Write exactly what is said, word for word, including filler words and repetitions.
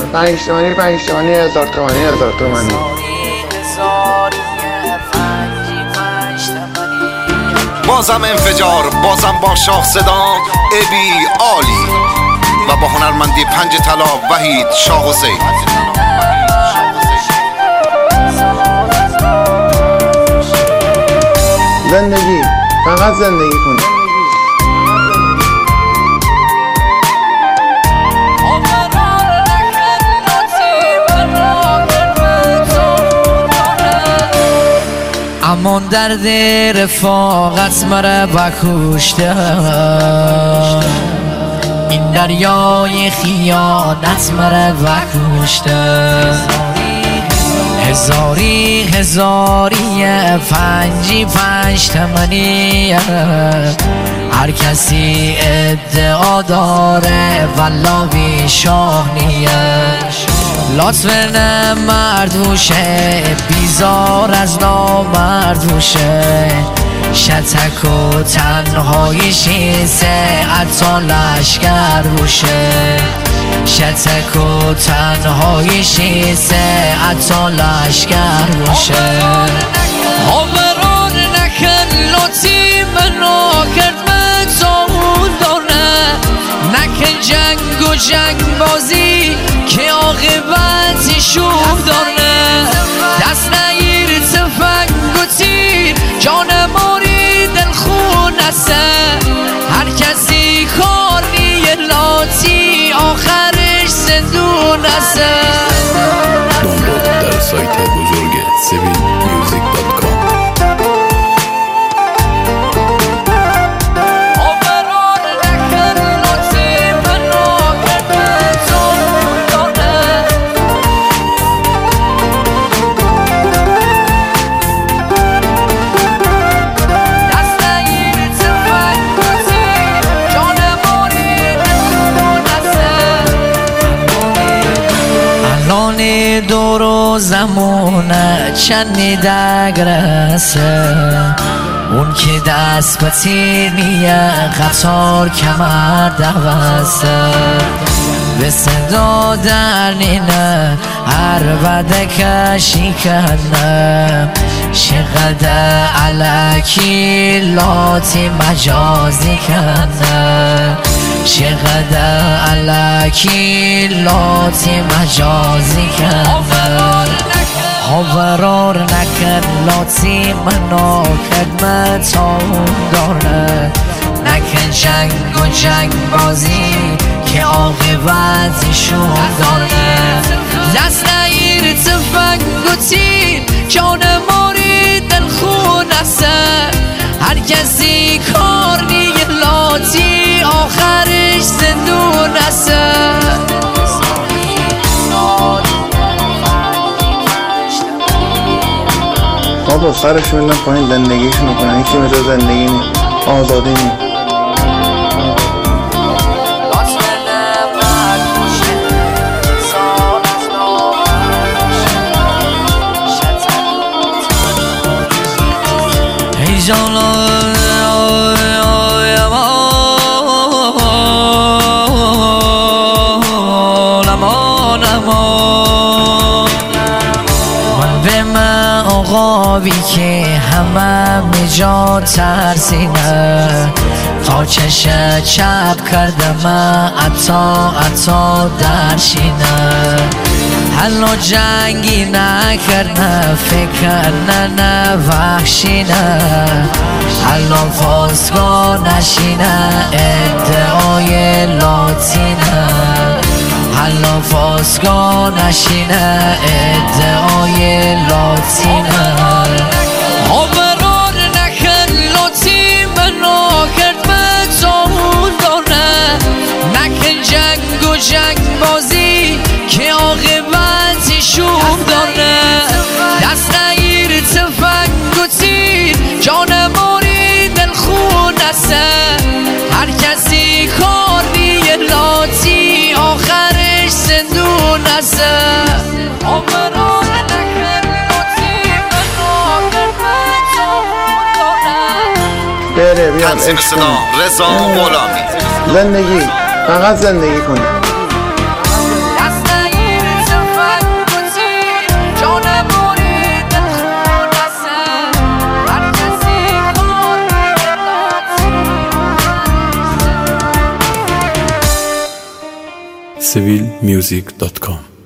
پنج تومانی پنج تومانی هزار تومانی هزار تومانی. بازم انفجار، بازم با شاه صدا ابی عالی و با هنرمندی پنج طلا وحید شاه حسین. زندگی، فقط زندگی کنی. امان درد رفاقت مرا بکشته، این دریای خیانت مرا بکشته. هزاری هزاری پنجی پنج تومانی، هر کسی ادعا داره والا بی شاه نیه. لطف نمردوشه بیزار از نامردوشه، شتک و تنهایی شیسه عطا لشکر بوشه. شتک و تنهایی شیسه عطا لشکر بوشه. آوران نکن لطی منو کرد متون دانه، نکن جنگ و جنگ بازی که عاقبتی شوم دانه. دست نگیر تفنگ و تیر جان ماری دل خونسته، هر کسی کار نیه لاتی آخرش زندون است. دانلود در سایت بزرگ سیویل میوزیک دات کام. دور و زمونه چندی دگرسه، اون که دست به تیر نیه قطار کمر دوسته. به صدا در نینه هر بده کشی کنه، چقدر علکی لاتی مجازی کنه. چقدر علکی لاتی مجازی کنه. آورار نکن لاتی منو خدمت اون داره، نکن جنگ و جنگ بازی که عاقبتی شون داره. دست نگیر تفنگ و تیر جان ماری دل خونسته، هر کسی کار نیه لاتی آخرش زندون است. بابا سرش میلن پایین زندگیشونو کنن، این که میشه زندگی نی آزادی نی. ای جانا آقابی که همه میجا ترسینه، تا چش چپ کردم عطا عطا درشینه. حالا جنگی نکرنه فکر نه نه وحشینه، حالا فاسگاه نشینه ادعای لاتینه. حالا فاسگاه نشینه ادعای لاتینه. آوران نکن لاتی منو کرد متون دانه، نکن جنگ و جنگ بازی که عاقبتی شوم دانه. دست نگیر تفنگ و تیر جان ماری دل خونسته، هر کسی کار نیه لاتی آخرش زندون است. آوران نکن لاتی منو کرد متون دانه. بره بیان تنظیم صدا رضا غلامی. زندگی، فقط زندگی کنی. دست نگیر سیویل میوزیک دات کام.